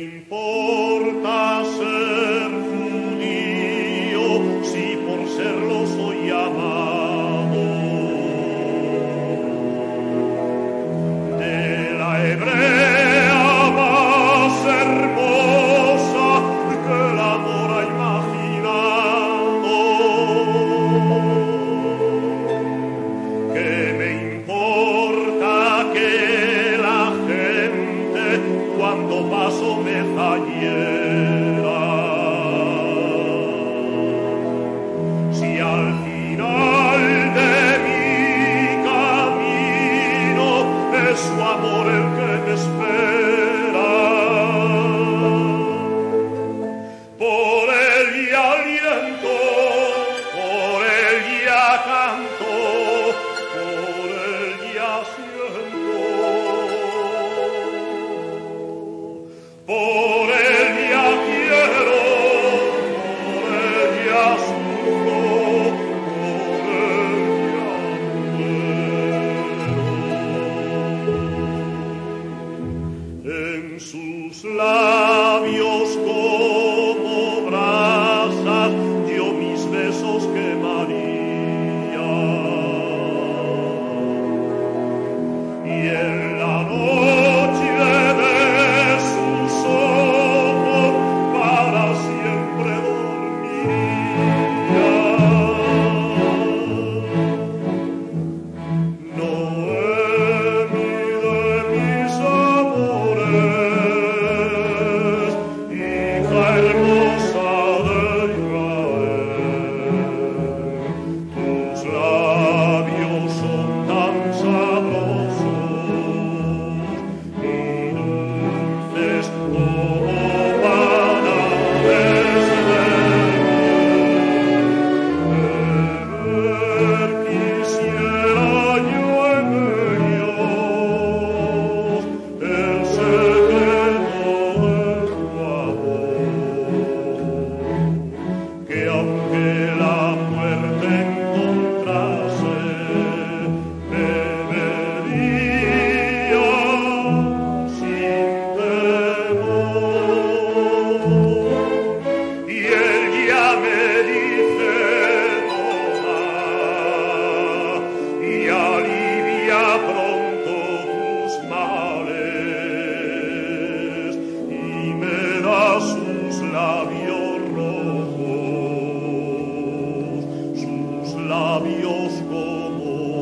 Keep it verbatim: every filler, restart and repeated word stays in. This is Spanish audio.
importa ser judío si por serlo soy amado? De la hebrea más hermosa que el amor ha imaginado. ¿Qué me importa que la gente cuando paso me fallera? Si al final de mi camino es su amor el que me espera, por él ya aliento, por él ya canto, por él ya siento, por él ya quiero, por él ya sufro, por él ya muero. En sus labios como brasas yo mis besos quemaría, y en la noche de sus ojos para siempre dormiría. Noemi de mis amores, hija hermosa de Israel, tus labios son tan sabrosos y dulces como panales de miel. Beber quisiera yo en ellos el secreto de tu amor, que aunque la muerte encontrase, bebería sin temor. Y él ya me dice toma y alivia pronto tus males, y me da sus labios rojos, sus labios como